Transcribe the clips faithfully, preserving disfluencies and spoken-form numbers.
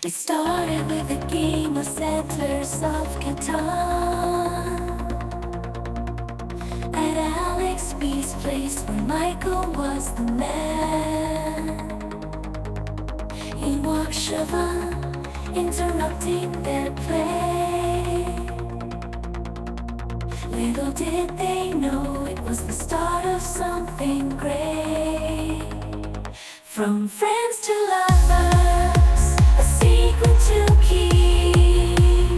We started with a game of Settlers of Catan at Alex B's place, where Michael was the man. He walked Siobhan, interrupting their play. Little did they know it was the start of something great. From friends to lovers, a secret to keep.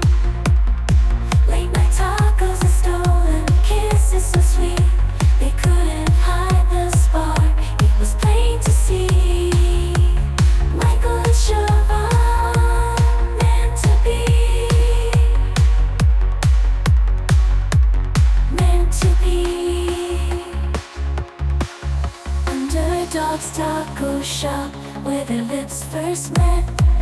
Late night tacos and stolen kisses so sweet. They couldn't hide the spark, it was plain to see. Michael and Siobhan, meant to be. Meant to be. Underdog's taco shop, where their lips first met.